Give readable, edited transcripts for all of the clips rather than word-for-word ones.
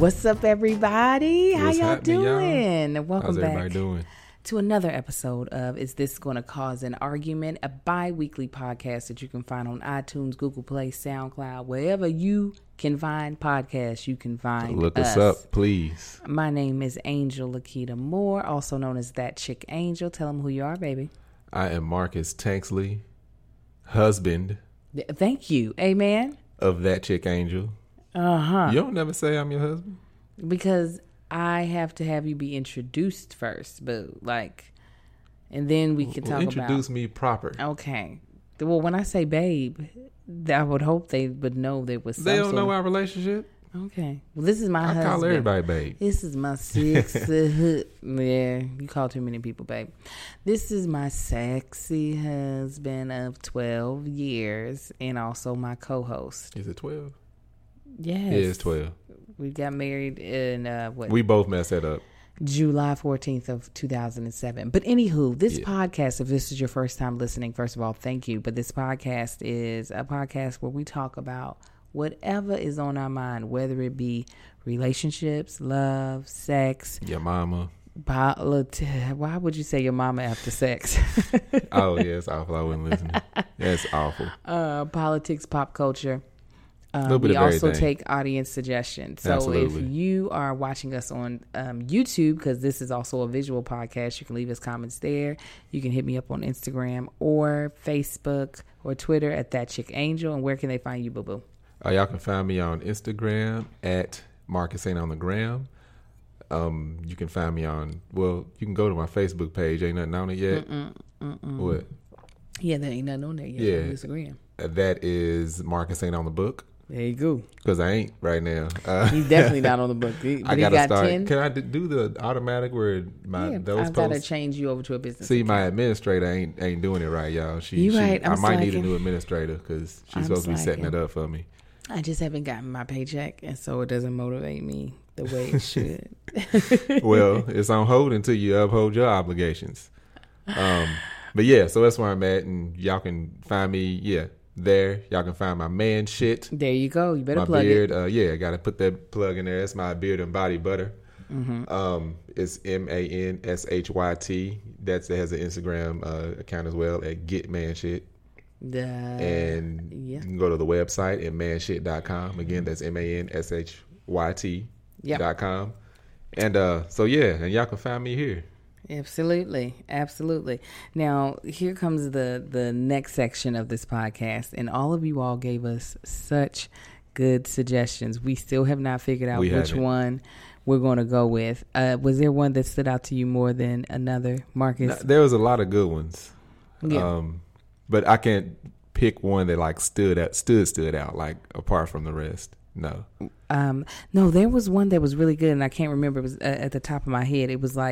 What's up, everybody? How y'all doing? Y'all? Welcome How's back everybody doing? to another episode of Is This Going to Cause an Argument? A bi-weekly podcast that you can find on iTunes, Google Play, SoundCloud, wherever you can find podcasts, you can find Look us up, please. My name is Angel Lakita Moore, also known as That Chick Angel. Tell them who you are, baby. I am Marcus Tanksley, husband. Thank you. Amen. Of That Chick Angel. Uh-huh. You don't never say I'm your husband? Because I have to have you be introduced first, but and then we can talk about. Introduce me proper. Okay. Well, when I say babe, I would hope they would know there was some They don't know our relationship? Okay. Well, this is my husband. I call everybody babe. This is my sexy yeah, you call too many people babe. This is my sexy husband of 12 years and also my co-host. Is it 12? Yes. Yeah, it's 12. We got married in We both messed that up. July 14th of 2007. But anywho, this podcast, if this is your first time listening, first of all, thank you. But this podcast is a podcast where we talk about whatever is on our mind, whether it be relationships, love, sex. Your mama. Why would you say your mama after sex? Oh, yeah, it's awful. I wouldn't listen. That's awful. Politics, pop culture. We also take audience suggestions. So Absolutely. if you are watching us on YouTube, because this is also a visual podcast, you can leave us comments there. You can hit me up on Instagram or Facebook or Twitter at That Chick Angel. And where can they find you, boo boo? Y'all can find me on Instagram at Marcus Ain't on the Gram. You can find me you can go to my Facebook page. Ain't nothing on it yet. What? Yeah, there ain't nothing on there yet. Yeah. On Instagram. That is Marcus Ain't on the Book. There you go. Because I ain't right now. He's definitely not on the book. I got to start. 10? Can I do the automatic where I've got to change you over to a business See, account. my administrator ain't doing it right, y'all. Right. I might need a new administrator because she's supposed to be setting it up for me. I just haven't gotten my paycheck, and so it doesn't motivate me the way it should. Well, it's on hold until you uphold your obligations. But yeah, so that's where I'm at, and y'all can find me, there. Y'all can find my man shit. There you go. You better my plug beard, it. I got to put that plug in there. That's my beard and body butter. Mm-hmm. It's MANSHYT. That has an Instagram account as well at Get Man Shit. And you can go to the website at manshit.com. Again, that's MANSHYT.com. And and y'all can find me here. Absolutely. Now, here comes the next section of this podcast, and all of you all gave us such good suggestions. We still have not figured out which one we're going to go with. Was there one that stood out to you more than another, Marcus? There was a lot of good ones. Yeah. But I can't pick one that stood out apart from the rest. No. No, there was one that was really good, and I can't remember. It was at the top of my head. It was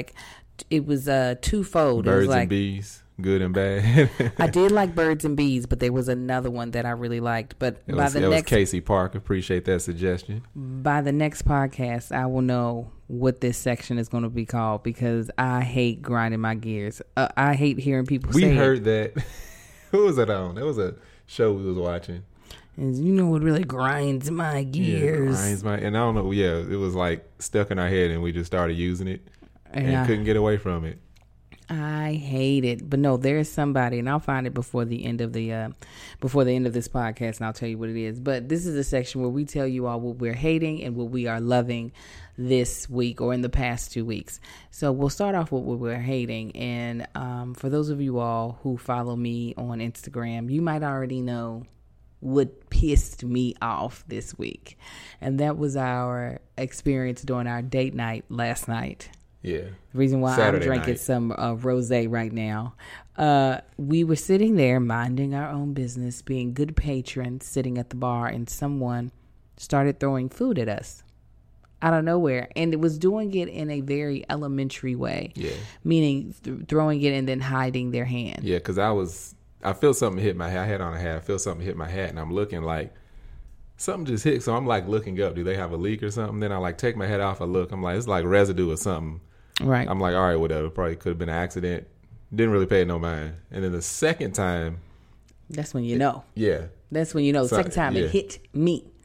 twofold. Birds it was and bees, good and bad. I did like birds and bees, but there was another one that I really liked. But it was Casey Park. Appreciate that suggestion. By the next podcast, I will know what this section is going to be called because I hate grinding my gears. I hate hearing people say We heard that. Who was it on? It was a show we was watching. And you know what really grinds my gears? And I don't know. Yeah, it was stuck in our head, and we just started using it and couldn't get away from it. I hate it, but no, there is somebody, and I'll find it before the end of this podcast, and I'll tell you what it is. But this is a section where we tell you all what we're hating and what we are loving this week or in the past 2 weeks. So we'll start off with what we're hating, and for those of you all who follow me on Instagram, you might already know what pissed me off this week, and that was our experience during our date night last night. Yeah. The reason why Saturday I'm drinking night. some rosé right now. We were sitting there minding our own business, being good patrons, sitting at the bar, and someone started throwing food at us out of nowhere, and it was doing it in a very elementary way. Yeah. Meaning throwing it and then hiding their hand. Yeah, because I feel something hit my hat. I had on a hat. I feel something hit my hat, and I'm looking something just hit. So I'm looking up. Do they have a leak or something? Then I take my hat off. I look. I'm it's residue or something. Right. I'm all right, whatever. Probably could have been an accident. Didn't really pay no mind. And then the second time. That's when you know. Yeah. That's when you know. The second time it hit me.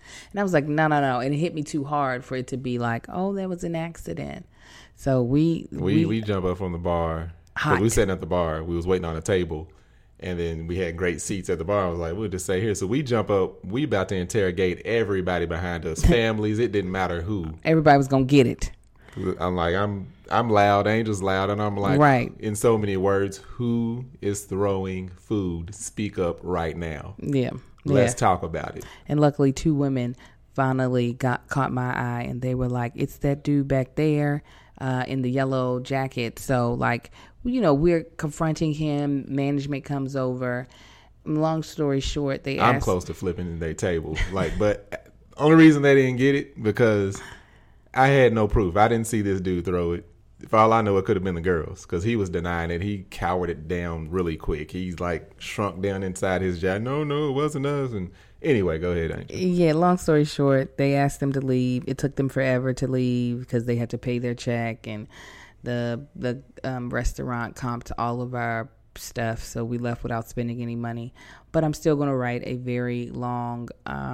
And I was like, no. And it hit me too hard for it to be like, oh, that was an accident. So we jump up from the bar. Hot. We sitting at the bar. We was waiting on a table. And then we had great seats at the bar. I was like, we'll just stay here. So we jump up. We about to interrogate everybody behind us. Families. It didn't matter who. Everybody was going to get it. I'm like, I'm loud. Angel's loud. And I'm like, right. In so many words, who is throwing food? Speak up right now. Yeah. Let's talk about it. And luckily, 2 women finally caught my eye. And they were like, it's that dude back there in the yellow jacket. So like, we're confronting him. Management comes over. Long story short, I'm close to flipping their table. But only reason they didn't get it because I had no proof. I didn't see this dude throw it. For all I know, it could have been the girls because he was denying it. He cowered it down really quick. He's like shrunk down inside his jacket. No, it wasn't us. And anyway, go ahead, Angel. Yeah, long story short, they asked them to leave. It took them forever to leave because they had to pay their check, and the restaurant comped all of our stuff, so we left without spending any money. But I'm still going to write a very long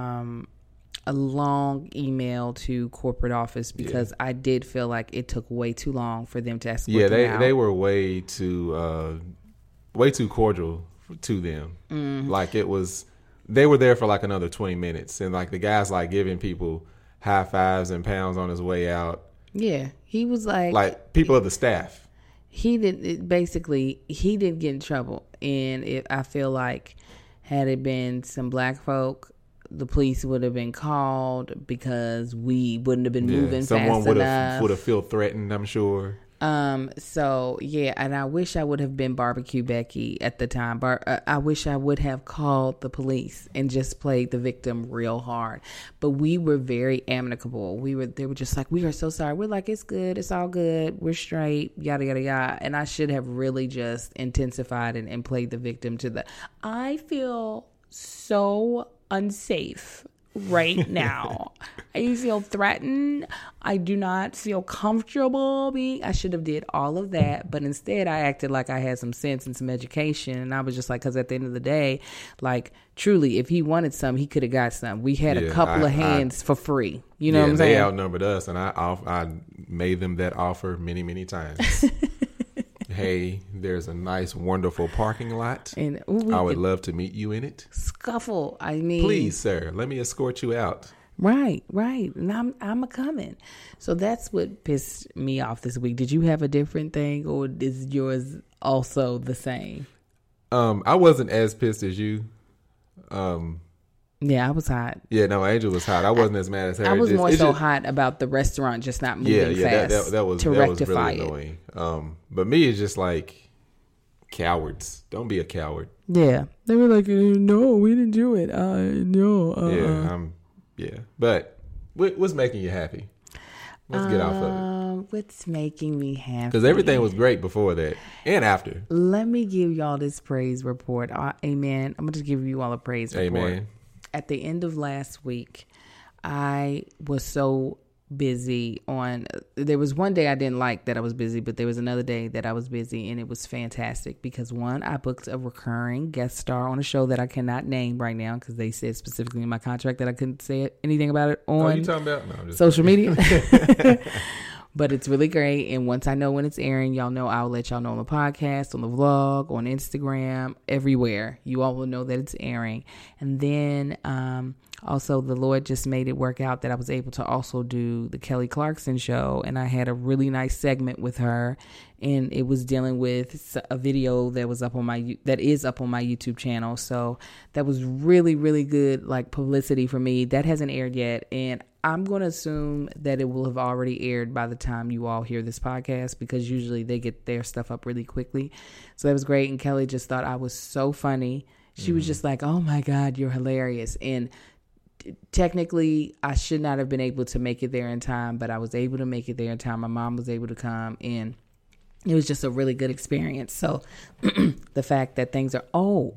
email to corporate office because I did feel like it took way too long for them to escort them out. They were way too cordial to them. Like it was, they were there for like another 20 minutes, and like the guy's like giving people high fives and pounds on his way out. Yeah, he was like people of the staff. He didn't get in trouble, and I feel like had it been some black folk, the police would have been called because we wouldn't have been moving fast enough. Someone would have felt threatened, I'm sure. So yeah, and I wish I would have been Barbecue Becky at the time. I wish I would have called the police and just played the victim real hard. But we were very amicable. They were just like, we are so sorry. We're like, it's good. It's all good. We're straight. Yada, yada, yada. And I should have really just intensified and played the victim I feel so unsafe right now. I feel threatened. I do not feel comfortable I should have did all of that, but instead I acted like I had some sense and some education, and I was just like, because at the end of the day, like truly, if he wanted some, he could have got some. We had a couple of hands for free. You know what I'm saying? They outnumbered us, and I made them that offer many, many times. Hey, there's a nice, wonderful parking lot. And I would love to meet you in it. Scuffle. I mean, please, sir, let me escort you out. Right. And I'm a coming. So that's what pissed me off this week. Did you have a different thing, or is yours also the same? I wasn't as pissed as you. Yeah, I was hot. Yeah, no, Angel was hot. I wasn't as mad as her. I was hot about the restaurant just not moving fast. That was really annoying. But me, it's just like cowards. Don't be a coward. Yeah, they were like, no, we didn't do it. No. Yeah. But what's making you happy? Let's get off of it. What's making me happy? Because everything was great before that and after. Let me give y'all this praise report. Amen. I'm gonna just give you all a praise report. Amen. At the end of last week, I was so busy there was one day I didn't like that I was busy, but there was another day that I was busy, and it was fantastic because one, I booked a recurring guest star on a show that I cannot name right now because they said specifically in my contract that I couldn't say anything about it on you talking about? No, social media. But it's really great. And once I know when it's airing, y'all know I'll let y'all know on the podcast, on the vlog, on Instagram, everywhere. You all will know that it's airing. And then also the Lord just made it work out that I was able to also do the Kelly Clarkson show. And I had a really nice segment with her. And it was dealing with a video that is up on my YouTube channel. So that was really, really good, like publicity for me. That hasn't aired yet. And I'm going to assume that it will have already aired by the time you all hear this podcast because usually they get their stuff up really quickly. So that was great. And Kelly just thought I was so funny. She was just like, oh my God, you're hilarious. And technically I should not have been able to make it there in time, but I was able to make it there in time. My mom was able to come, and it was just a really good experience. So the fact that things are,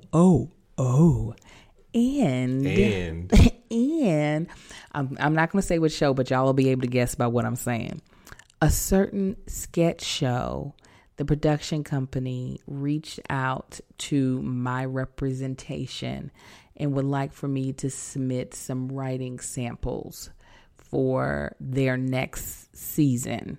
and I'm not going to say what show, but y'all will be able to guess by what I'm saying. A certain sketch show, the production company reached out to my representation and would like for me to submit some writing samples for their next season.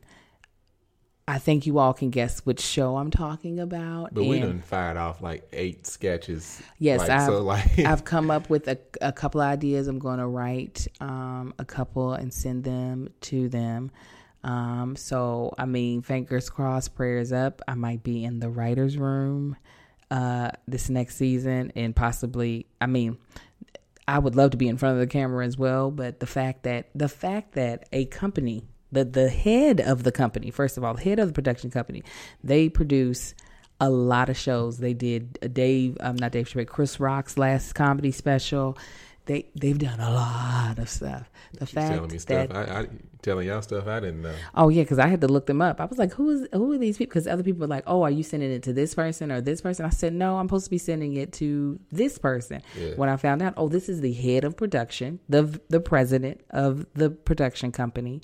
I think you all can guess which show I'm talking about. But we done fired off like 8 sketches. Yes, I've come up with a couple of ideas. I'm going to write a couple and send them to them. So, I mean, fingers crossed, prayers up. I might be in the writer's room this next season, and possibly, I mean, I would love to be in front of the camera as well. But the fact that a company, the head of the company, first of all, the head of the production company, they produce a lot of shows. They did Chris Rock's last comedy special. They've done a lot of stuff. She's telling me stuff. I telling y'all stuff I didn't know. Oh yeah, because I had to look them up. I was like, who are these people? Because other people were like, oh, are you sending it to this person or this person? I said, no, I'm supposed to be sending it to this person. Yeah. When I found out, oh, this is the head of production, the president of the production company,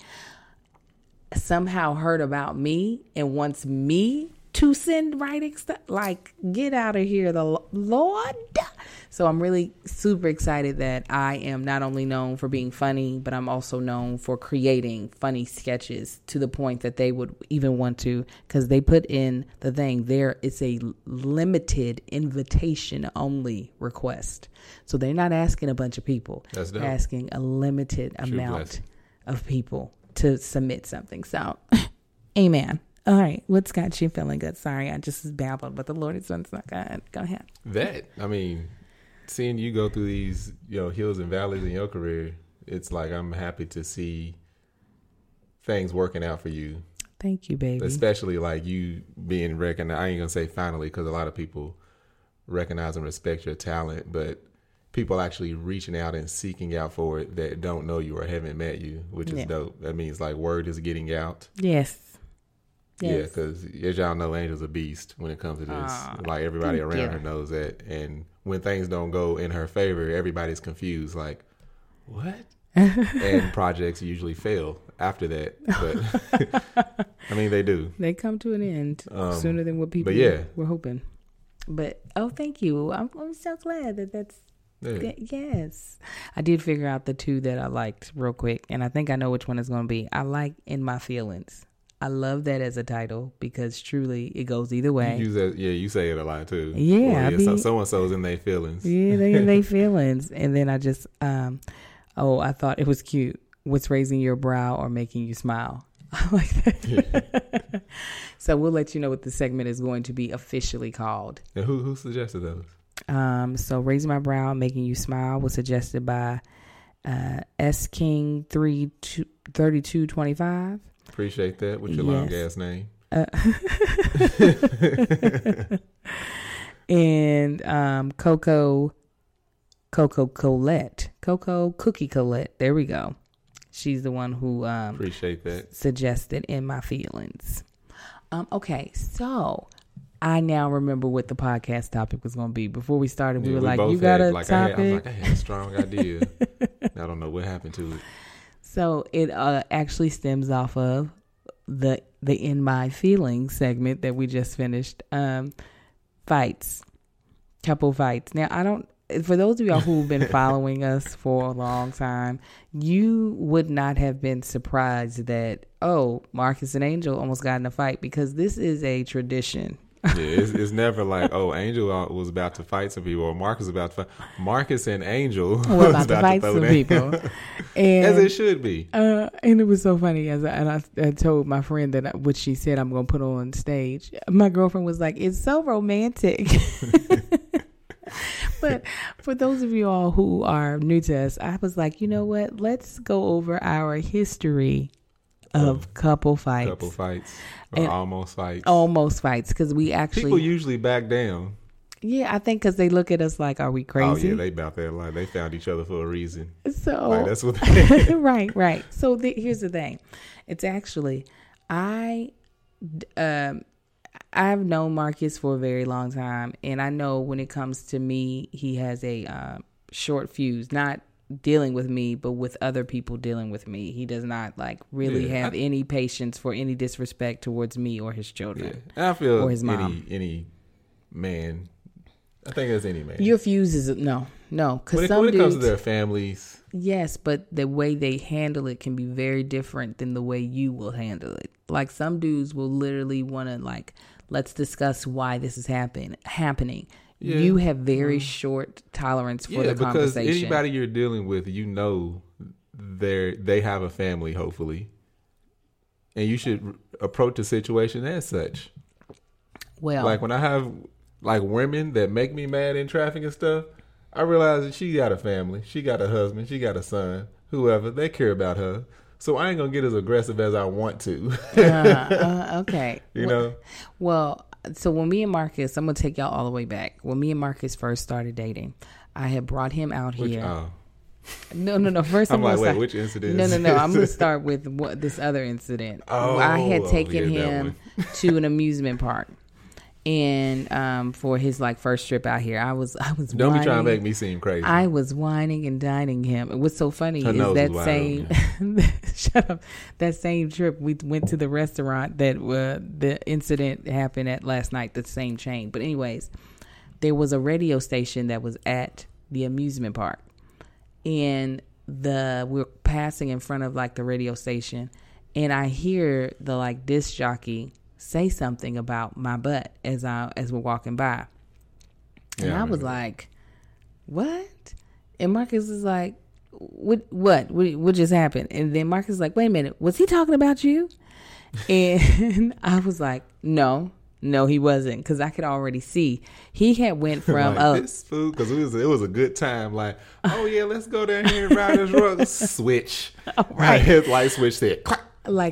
somehow heard about me and wants me to send writing stuff. Like, get out of here, the Lord. So I'm really super excited that I am not only known for being funny, but I'm also known for creating funny sketches to the point that they would even want to, because they put in the thing there. It's a limited invitation only request. So they're not asking a bunch of people. That's dope. They're asking a limited amount of people to submit something. So, amen. All right, what's got you feeling good? Sorry, I just babbled, but the Lord is not good. Go ahead. I mean, seeing you go through these, hills and valleys in your career, it's like I'm happy to see things working out for you. Thank you, baby. Especially like you being recognized. I ain't gonna say finally, because a lot of people recognize and respect your talent, but people actually reaching out and seeking out for it that don't know you or haven't met you, which is dope. That means like word is getting out. Yes. Yeah, because as y'all know, Angel's a beast when it comes to this. Like everybody around her knows that. And when things don't go in her favor, everybody's confused. Like, what? And projects usually fail after that. But I mean, they do. They come to an end sooner than what people were hoping. But thank you. I'm so glad that's. Yeah. Yes, I did figure out the 2 that I liked real quick, and I think I know which one it's going to be. I like In My Feelings. I love that as a title because truly it goes either way. You use that, you say it a lot too. Yeah, so so-and-so's in their feelings. Yeah, they in their feelings. And then I just, I thought it was cute. What's raising your brow or making you smile? I like that. Yeah. So we'll let you know what the segment is going to be officially called. And who suggested those? So Raising My Brow, Making You Smile was suggested by S King 3225. Appreciate that. What's your long ass name? And Coco Cookie Colette. There we go. She's the one who appreciate that. Suggested In My Feelings. Okay, so I now remember what the podcast topic was going to be. Before we started, we were like, "You got a topic?" I had a strong idea. I don't know what happened to it. So it actually stems off of the In My Feelings segment that we just finished. Couple fights. Now, for those of y'all who've been following us for a long time, you would not have been surprised that, Marcus and Angel almost got in a fight, because this is a tradition. Yeah, it's never like, Angel was about to fight some people or Marcus was about to fight. Marcus and Angel were about to fight some people. And, as it should be. And it was so funny. I told my friend that what she said I'm going to put on stage. My girlfriend was like, it's so romantic. But for those of you all who are new to us, I was like, you know what? Let's go over our history of couple fights. Or almost fights. Almost fights, because we actually... People usually back down. Yeah, I think because they look at us like, are we crazy? Oh, yeah, they about that. Like, they found each other for a reason. So... Like, that's what they... Right. So here's the thing. It's actually... I've known Marcus for a very long time, and I know when it comes to me, he has a short fuse, not dealing with me, but with other people dealing with me. He does not really have any patience for any disrespect towards me or his children. Yeah. I feel or his mom. Any man I think that's any man. Your fuse is no. Because when it comes to their families. Yes, but the way they handle it can be very different than the way you will handle it. Like some dudes will literally want to like, let's discuss why this is happening. Yeah. You have very short tolerance for the conversation. Because anybody you're dealing with, you know, they have a family, hopefully, and you should approach the situation as such. Well, like when I have like women that make me mad in traffic and stuff, I realize that she got a family, she got a husband, she got a son, whoever, they care about her. So I ain't gonna get as aggressive as I want to. Okay, you know. Well. So when me and Marcus, I'm going to take y'all all the way back. When me and Marcus first started dating, I had brought him out here. No. First I'm like, wait, which incident? No. I'm going to start with this other incident. I had taken him to an amusement park. And for his like first trip out here, I was don't whining. Be trying to make me seem crazy. I was whining and dining him. And what's so funny is that same shut up. That same trip we went to the restaurant that the incident happened at last night. The same chain, but anyways, there was a radio station that was at the amusement park, and we're passing in front of like the radio station, and I hear the like disc jockey say something about my butt as we're walking by. And I was like, what? And Marcus is like, what just happened? And then Marcus is like, wait a minute, was he talking about you? And I was like, no, he wasn't, because I could already see he had went from like this food, because it was a good time. Like, oh yeah, let's go down here and ride this rug. Switch, right? His light switch said, clack.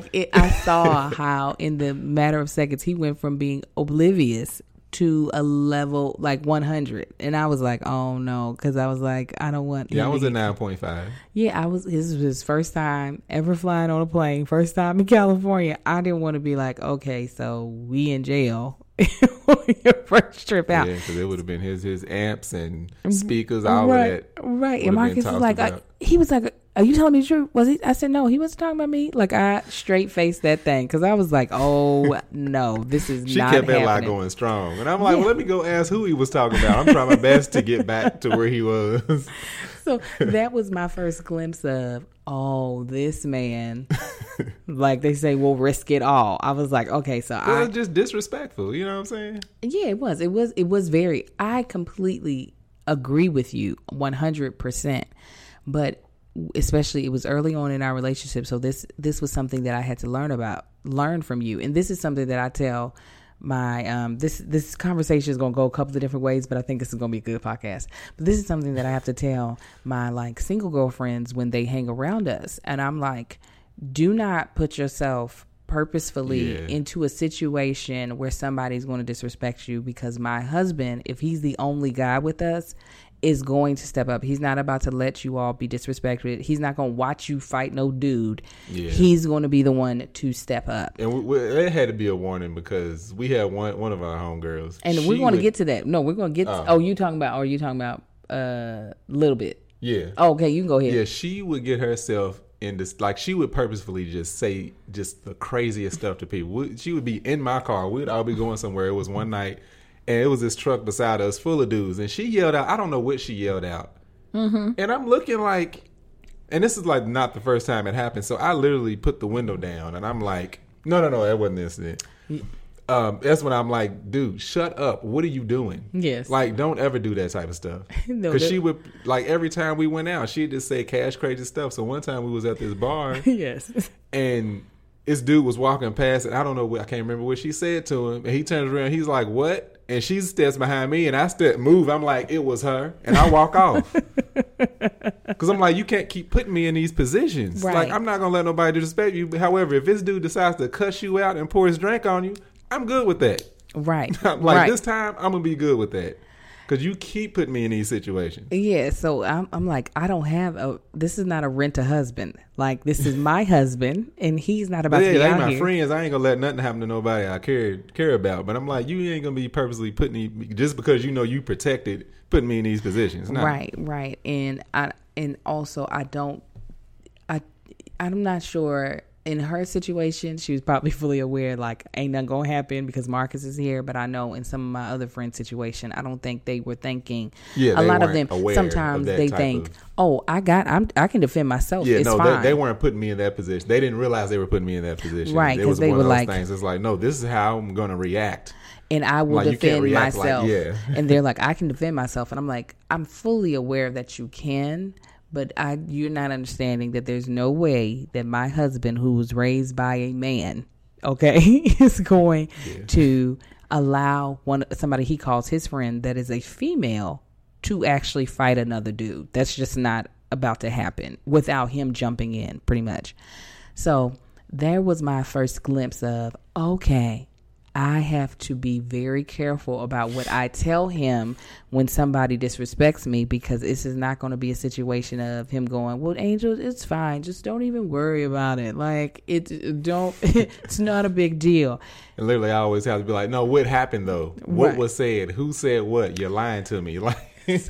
I saw how in the matter of seconds he went from being oblivious to a level like 100, and I was like, oh no, because I was like, I don't want. Yeah, I was at 9.5. Yeah, I was. This was his first time ever flying on a plane, first time in California. I didn't want to be like, okay, so we in jail. Your first trip out. Yeah, because it would have been his amps and speakers, all of that. Right, and Marcus was like, he was like, are you telling me the truth? Was he? I said, no, he wasn't talking about me. Like, I straight faced that thing because I was like, oh no, this is she not kept that happening. lie going strong, and I'm like, well, let me go ask who he was talking about. I'm trying my best to get back to where he was. So that was my first glimpse of, oh, this man, like they say, will risk it all. I was like, okay, so it was just disrespectful. You know what I'm saying? Yeah, it was. It was very. I completely agree with you 100%, but especially it was early on in our relationship, so this was something that I had to learn from you, and this is something that I tell my this conversation is going to go a couple of different ways, but I think this is going to be a good podcast. But this is something that I have to tell my like single girlfriends when they hang around us, and I'm like, do not put yourself purposefully into a situation where somebody's going to disrespect you, because my husband, if he's the only guy with us, is going to step up. He's not about to let you all be disrespected. He's not going to watch you fight no dude. Yeah. He's going to be the one to step up. And it had to be a warning, because we had one of our homegirls. And we're going to get to that. No, we're going to get to... Are you talking about Little Bit? Yeah. Oh, okay, you can go ahead. Yeah, she would get herself in this... Like, she would purposefully just say just the craziest stuff to people. She would be in my car. We'd all be going somewhere. It was one night... And it was this truck beside us full of dudes. And she yelled out. I don't know what she yelled out. Mm-hmm. And I'm looking like... And this is like not the first time it happened. So I literally put the window down. And I'm like... No, that wasn't the incident. That's when I'm like, dude, shut up. What are you doing? Yes. Like, don't ever do that type of stuff. Because she would... Like, every time we went out, she'd just say cash crazy stuff. So one time we was at this bar. Yes. And... This dude was walking past, and I don't know what, I can't remember what she said to him. And he turns around, he's like, what? And she steps behind me, and I move. I'm like, it was her. And I walk off. Because I'm like, you can't keep putting me in these positions. Right. Like, I'm not going to let nobody disrespect you. However, if this dude decides to cuss you out and pour his drink on you, I'm good with that. Right. This time, I'm going to be good with that. Because you keep putting me in these situations. Yeah, so I'm like, I don't have this is not a rent-a-husband. Like, this is my husband, and he's not about to be out here. My friends, I ain't going to let nothing happen to nobody I care about. But I'm like, you ain't going to be purposely putting me, just because you know you protected, putting me in these positions. No. Right. And also, I'm not sure in her situation, she was probably fully aware, like, ain't nothing gonna happen because Marcus is here. But I know in some of my other friends' situation, I don't think they were thinking. Yeah, a lot of them sometimes they think, "Oh, I can defend myself." Yeah, it's fine. They weren't putting me in that position. They didn't realize they were putting me in that position. Right? It was they one were of those like, things. It's like, no, this is how I'm gonna react. And I will defend myself. Like, and they're like, I can defend myself. And I'm like, I'm fully aware that you can, but you're not understanding that there's no way that my husband, who was raised by a man, okay, is going to allow somebody he calls his friend that is a female to actually fight another dude. That's just not about to happen without him jumping in, pretty much. So there was my first glimpse of, okay, I have to be very careful about what I tell him when somebody disrespects me, because this is not going to be a situation of him going, well, Angel, it's fine. Just don't even worry about it. Like, it's not a big deal. And literally, I always have to be like, no, what happened though? What was said? Who said what? You're lying to me. Like,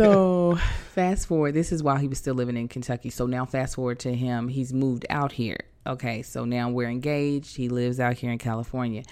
so fast forward. This is while he was still living in Kentucky. So now fast forward to him. He's moved out here. Okay, so now we're engaged. He lives out here in California.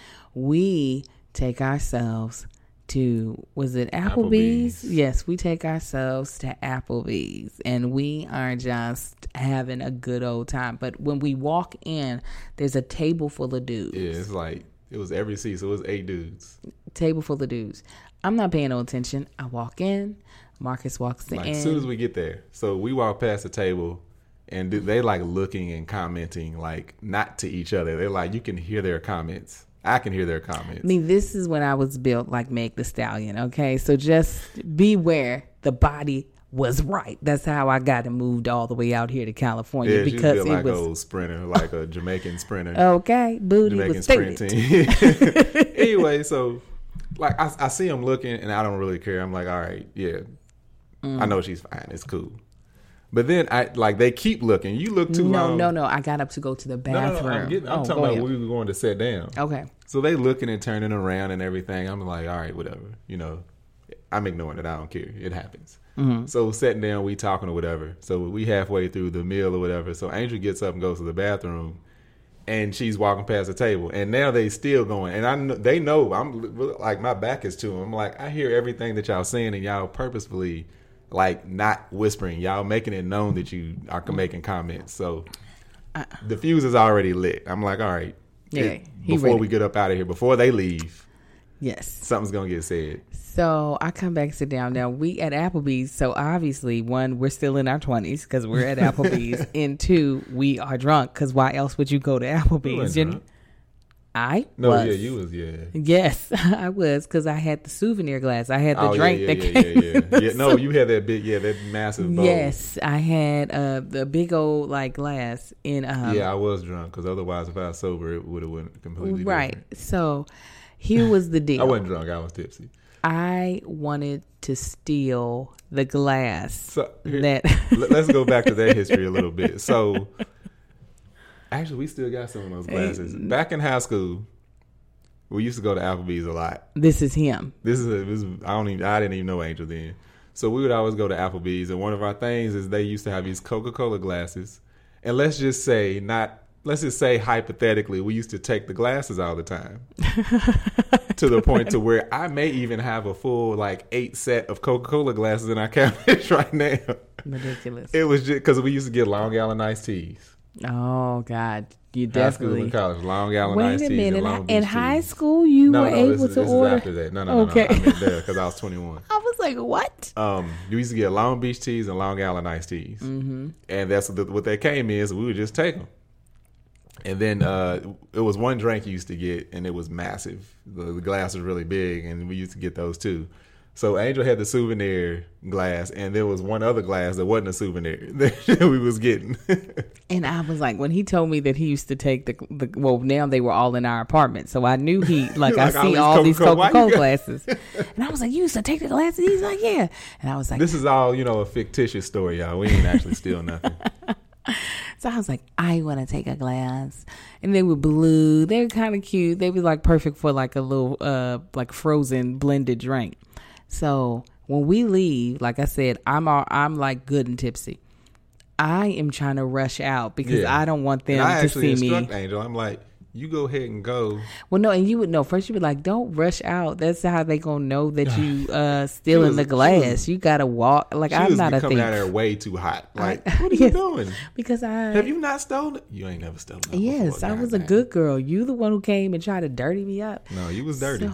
We take ourselves to, was it Applebee's? Yes, we take ourselves to Applebee's, and we are just having a good old time. But when we walk in, there's a table full of dudes. Yeah, it's like, it was every seat, so it was 8 dudes. Table full of dudes. I'm not paying no attention. I walk in. Marcus walks in. Like, as soon as we get there. So we walk past the table. And they like looking and commenting, like not to each other. They're like, you can hear their comments. I can hear their comments. I mean, this is when I was built like Meg the Stallion. Okay, so just beware. The body was right. That's how I got and moved all the way out here to California. Yeah, because it like was a old sprinter, like a Jamaican sprinter. Okay, booty Jamaican was sprint team. Anyway, so like I see them looking, and I don't really care. I'm like, all right, yeah, I know she's fine. It's cool. But then they keep looking. You look too long. No. I got up to go to the bathroom. I'm talking about we were going to sit down. Okay. So they looking and turning around and everything. I'm like, all right, whatever. You know, I'm ignoring it. I don't care. It happens. Mm-hmm. So sitting down, we talking or whatever. So we halfway through the meal or whatever. So Angel gets up and goes to the bathroom, and she's walking past the table. And now they still going. And they know I'm like, my back is to them. I'm like, I hear everything that y'all saying, and y'all purposefully like not whispering, y'all making it known that you are making comments. So the fuse is already lit. I'm like, all right, before we get up out of here, before they leave, yes, something's gonna get said. So I come back, sit down. Now we at Applebee's. So obviously, 1, we're still in our 20s because we're at Applebee's, and 2, we are drunk because why else would you go to Applebee's? You was. Yes, I was, because I had the souvenir glass. I had the drink that came. Yeah. No, you had that big, that massive bowl. Yes, I had the big old like glass in. I was drunk, because otherwise, if I was sober, it would have went completely different. So here was the deal. I wasn't drunk. I was tipsy. I wanted to steal the glass. So let's go back to that history a little bit. So. Actually, we still got some of those glasses. Back in high school, we used to go to Applebee's a lot. This is him. I didn't even know Angel then. So we would always go to Applebee's, and one of our things is they used to have these Coca-Cola glasses. And let's just say hypothetically, we used to take the glasses all the time. To the point to where I may even have a full 8 set of Coca-Cola glasses in our cabinet right now. Ridiculous. It was just because we used to get Long Island iced teas. Oh God, you high school and college, Long Island iced teas. Wait a minute, in high school you were able to order. This is after that. No. Okay. I meant there because I was 21. I was like, what? You used to get Long Beach teas and Long Island iced teas, and that's what they came in. So we would just take them. And then it was one drink you used to get, and it was massive. The glass was really big, and we used to get those too. So Angel had the souvenir glass, and there was one other glass that wasn't a souvenir that we was getting. And I was like, when he told me that he used to take now they were all in our apartment, so I knew I see all these Coca-Cola glasses, and I was like, you used to take the glasses? He's like, yeah, and I was like, this is all a fictitious story, y'all. We ain't actually steal nothing. So I was like, I want to take a glass. And they were blue. They were kind of cute. They were perfect for a little frozen blended drink. So when we leave, like I said, I'm good and tipsy. I am trying to rush out because I don't want them I to see me. Angel, I'm like, you go ahead and go. Well, no, and you would know. First, you would like, don't rush out. That's how they gonna know that you stealing the glass. You gotta walk. Like, I'm not a thief. Coming out of there way too hot. Like, what are you doing? Because have you not stolen it? You ain't never stolen it. Yes, before, I was a good girl. You the one who came and tried to dirty me up. No, you was dirty.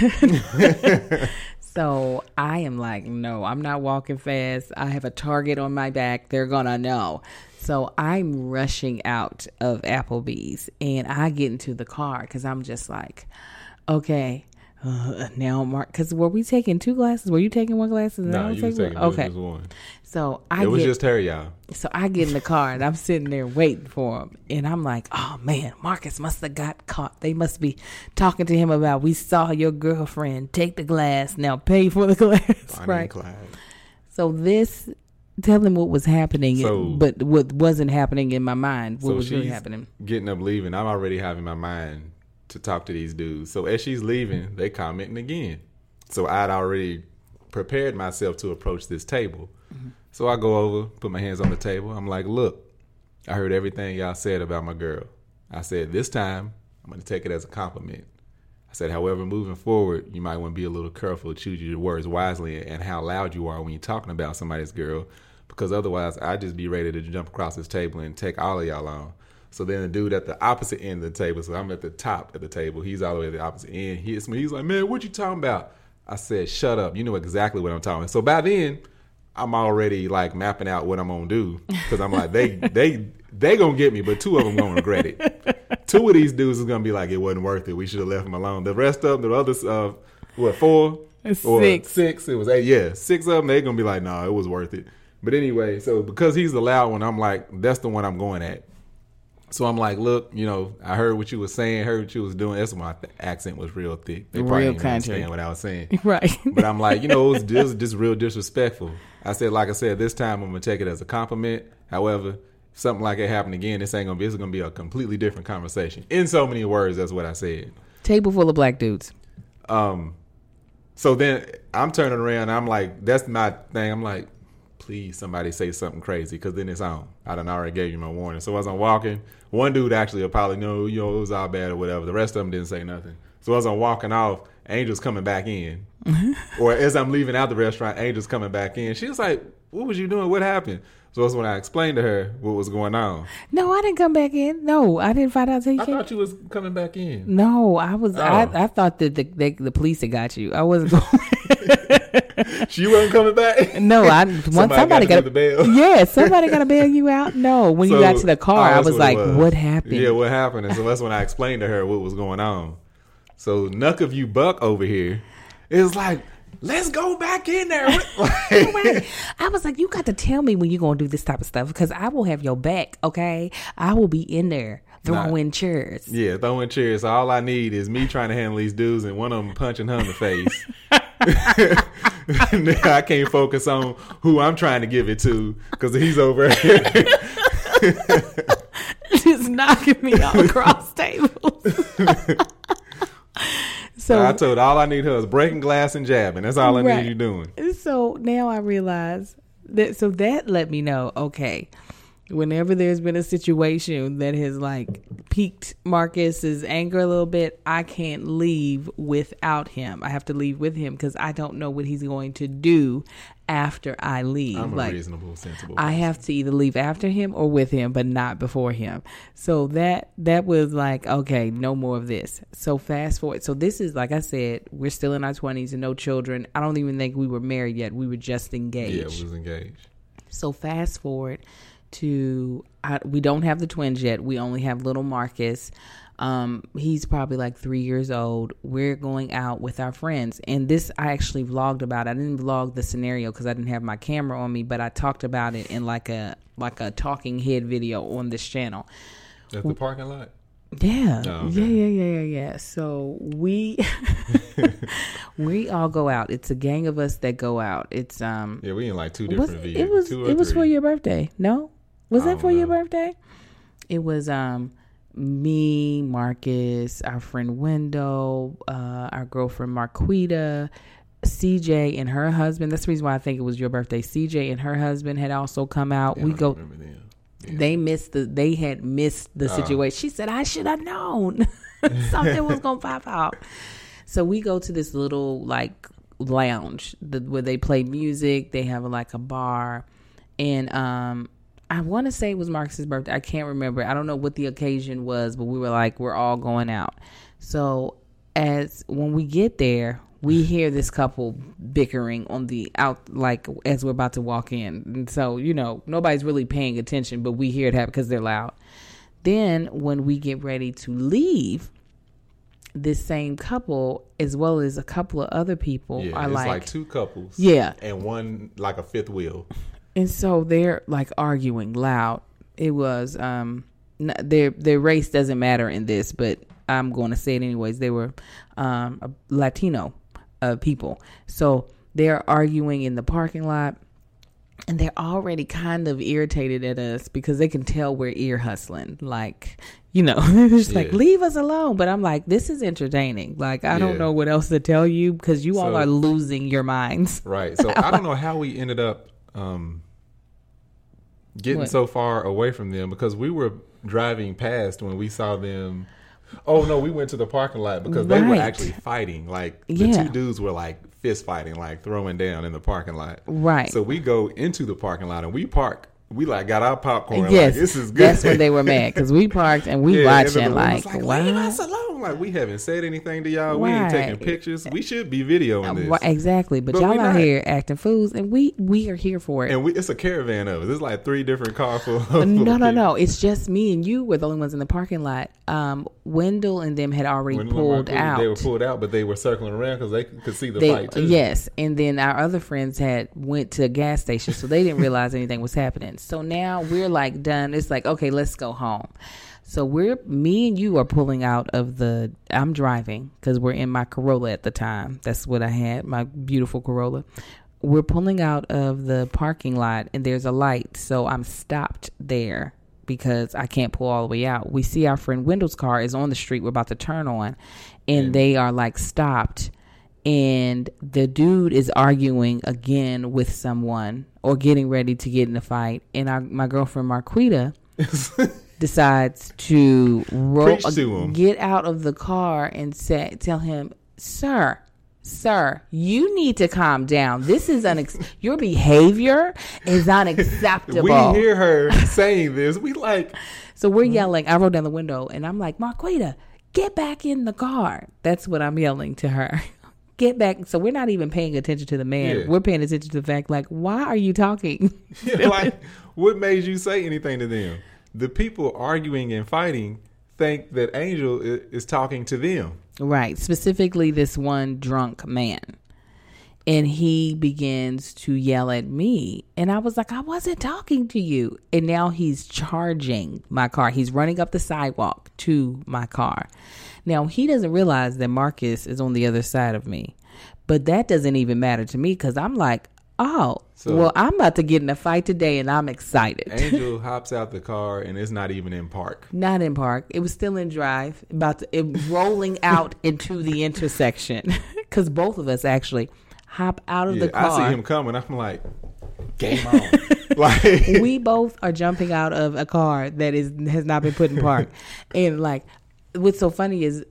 So I am like, no, I'm not walking fast. I have a target on my back. They're gonna know. So I'm rushing out of Applebee's and I get into the car because I'm just like, okay, now Mark, because were we taking 2 glasses? Were you taking 1 glass? No, you was taking okay. Just one. So it was just her, y'all. So I get in the car and I'm sitting there waiting for him. And I'm like, oh man, Marcus must have got caught. They must be talking to him about, we saw your girlfriend take the glass. Now pay for the glass. Right. So tell them what was happening, but what wasn't happening in my mind. What was really happening? Getting up, leaving. I'm already having my mind to talk to these dudes. So as she's leaving, they commenting again. So I'd already prepared myself to approach this table. Mm-hmm. So I go over, put my hands on the table. I'm like, look, I heard everything y'all said about my girl. I said, this time, I'm going to take it as a compliment. I said, however, moving forward, you might want to be a little careful, choose your words wisely, and how loud you are when you're talking about somebody's girl, because otherwise I'd just be ready to jump across this table and take all of y'all on. So then the dude at the opposite end of the table, so I'm at the top of the table, he's all the way at the opposite end, he hits me, he's like, man, what you talking about? I said, shut up, you know exactly what I'm talking about. So by then, I'm already like mapping out what I'm gonna do, because I'm like, they gonna get me, but 2 of them gonna regret it. 2 of these dudes is gonna be like, it wasn't worth it, we should have left them alone. The rest of them, the others, 4? 6. Or 6, it was 8, yeah. 6 of them, they gonna be like, nah, it was worth it. But anyway, so because he's the loud one, I'm like, that's the one I'm going at. So I'm like, look, you know, I heard what you was saying, heard what you was doing. That's why my accent was real thick. They probably didn't understand what I was saying. Right. But I'm like, you know, it was just real disrespectful. I said, like I said, this time I'm going to take it as a compliment. However, if something like it happened again, this is going to be a completely different conversation. In so many words, that's what I said. Table full of black dudes. So then I'm turning around. I'm like, that's my thing. I'm like, please, somebody say something crazy, because then it's on. I done already gave you my warning. So as I'm walking, one dude actually will probably know, you know, it was all bad or whatever. The rest of them didn't say nothing. So as I'm walking off, Angel's coming back in. Or as I'm leaving out the restaurant, Angel's coming back in. She was like, what was you doing? What happened? So that's when I explained to her what was going on. No, I didn't come back in. No, I didn't find out till you came. I thought you was coming back in. No, I was. Oh. I thought that the police had got you. I wasn't going. She wasn't coming back. No, somebody got to bail. Yeah, somebody got to bail you out. No, when you got to the car, I was like, "What happened?" Yeah, what happened? And so that's when I explained to her what was going on. So Nuck of you Buck over here is like, let's go back in there. I was like, you got to tell me when you're going to do this type of stuff, because I will have your back, okay? I will be in there throwing chairs. Yeah, throwing chairs. So all I need is me trying to handle these dudes and one of them punching her in the face. I can't focus on who I'm trying to give it to, because he's over here. Just knocking me all across tables. So I told her all I need her is breaking glass and jabbing. That's all I need you doing. So now I realize that. So that let me know, okay, whenever there's been a situation that has like piqued Marcus's anger a little bit, I can't leave without him. I have to leave with him, because I don't know what he's going to do after I leave. I'm a reasonable, sensible person. I have to either leave after him or with him, but not before him. So that was like, okay, no more of this. So fast forward. So this is, like I said, we're still in our 20s and no children. I don't even think we were married yet. We were just engaged. Yeah, we was engaged. So fast forward to, we don't have the twins yet. We only have little Marcus. He's probably like 3 years old. We're going out with our friends, and this I actually vlogged about. I didn't vlog the scenario because I didn't have my camera on me, but I talked about it in like a talking head video on this channel. At the parking lot? Yeah. Oh, okay. Yeah. So we we all go out. It's a gang of us that go out. It's we in like 2 different vehicles. It was for your birthday. No? Was that for your birthday? It was me, Marcus, our friend Wendell, our girlfriend Marquita, CJ and her husband. That's the reason why I think it was your birthday. CJ and her husband had also come out. Yeah, I remember them. Yeah. They had missed the situation. She said, I should have known something was going to pop out. So we go to this little like lounge where they play music. They have like a bar. And I want to say it was Marcus's birthday. I can't remember. I don't know what the occasion was, but we were like, we're all going out. So when we get there, we hear this couple bickering on the out, like as we're about to walk in. And so, nobody's really paying attention, but we hear it happen because they're loud. Then when we get ready to leave, this same couple, as well as a couple of other people, are like two couples. Yeah. And one like a fifth wheel. And so they're like arguing loud. It was, their race doesn't matter in this, but I'm going to say it anyways. They were Latino people. So they're arguing in the parking lot, and they're already kind of irritated at us because they can tell we're ear hustling. Like, they're just like, leave us alone. But I'm like, this is entertaining. Like, I don't know what else to tell you because you all are losing your minds. Right. So I don't know how we ended up getting so far away from them, because we were driving past when we saw them. Oh no, we went to the parking lot because they were actually fighting. Like the two dudes were like fist fighting, like throwing down in the parking lot. Right. So we go into the parking lot and we park. We like got our popcorn. Yes, like, this is good. That's when they were mad because we parked and we watching like wow. Leave us alone. Like we haven't said anything to y'all. We ain't taking pictures. We should be videoing this. Exactly, but y'all out here acting fools, and we are here for it. And it's a caravan of us. There's like 3 different cars full of No. It's just me and you were the only ones in the parking lot. Wendell and them had already pulled out. They were pulled out, but they were circling around because they could see the fight too. Yes, and then our other friends went to a gas station, so they didn't realize anything was happening. So now we're like done. It's like, okay, let's go home. So me and you are pulling out of I'm driving because we're in my Corolla at the time. That's what I had, my beautiful Corolla. We're pulling out of the parking lot and there's a light. So I'm stopped there because I can't pull all the way out. We see our friend Wendell's car is on the street. We're about to turn on and they are like stopped. And the dude is arguing again with someone or getting ready to get in a fight. And my girlfriend Marquita decides to get out of the car and tell him, Sir, you need to calm down. This is your behavior is unacceptable. We hear her saying this. So we're yelling. I rolled down the window and I'm like, Marquita, get back in the car. That's what I'm yelling to her. Get back. So we're not even paying attention to the man. Yeah. We're paying attention to the fact, like, why are you talking? Like, what made you say anything to them? The people arguing and fighting think that Angel is talking to them. Right. Specifically, this one drunk man. And he begins to yell at me. And I was like, I wasn't talking to you. And now he's charging my car. He's running up the sidewalk to my car. Now, he doesn't realize that Marcus is on the other side of me. But that doesn't even matter to me because I'm like, well, I'm about to get in a fight today and I'm excited. Angel hops out the car and it's not even in park. Not in park. It was still in drive, rolling out into the intersection because both of us actually hop out of the car. I see him coming. I'm like, game on. Like we both are jumping out of a car that has not been put in park. And like, what's so funny is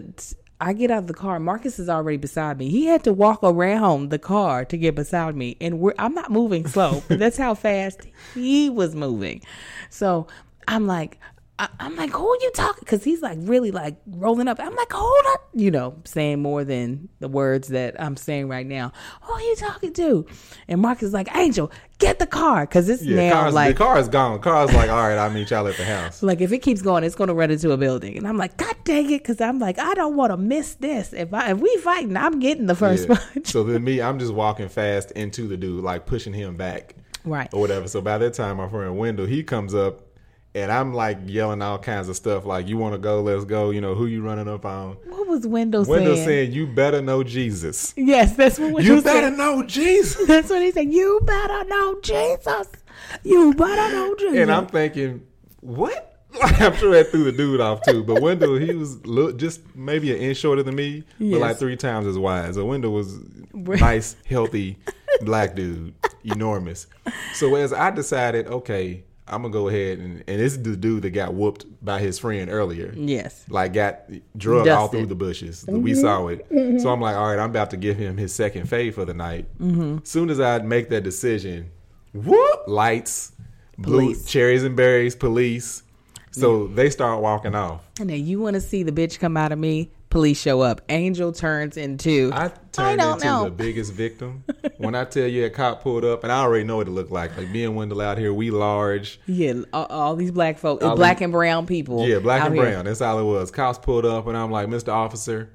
I get out of the car. Marcus is already beside me. He had to walk around the car to get beside me. And I'm not moving slow. But that's how fast he was moving. So I'm like, who are you talking? Because he's like really like rolling up. I'm like, hold up. Saying more than the words that I'm saying right now. Who are you talking to? And Marcus is like, Angel, get the car. Because it's now like. The car is gone. Car's like, all right, I'll meet y'all at the house. Like if it keeps going, it's going to run into a building. And I'm like, God dang it. Because I'm like, I don't want to miss this. If we fighting, I'm getting the first punch. So then I'm just walking fast into the dude, like pushing him back. Right. Or whatever. So by that time, my friend Wendell, he comes up. And I'm like yelling all kinds of stuff like, you want to go, let's go. Who you running up on? What was Wendell saying? Wendell saying, you better know Jesus. Yes, that's what Wendell said. You better know Jesus. That's what he said. You better know Jesus. You better know Jesus. And I'm thinking, what? I'm sure that threw the dude off too. But Wendell, he was just maybe an inch shorter than me, but like 3 times as wide. So Wendell was nice, healthy black dude, enormous. So as I decided, okay, I'm gonna go ahead and this is the dude that got whooped by his friend earlier. Yes, like got drugged all through the bushes. We saw it. So I'm like, all right, I'm about to give him his second fade for the night. Soon as I make that decision, whoop, lights, blue cherries and berries, police. So they start walking off. And then you want to see the bitch come out of me? Police show up. Angel turns into I turned into the biggest victim. When I tell you a cop pulled up, and I already know what it looked like. Like me and Wendell out here, we large. Yeah, all these black folk, black and brown people. Yeah, black and brown. That's all it was. Cops pulled up, and I'm like, Mr. Officer,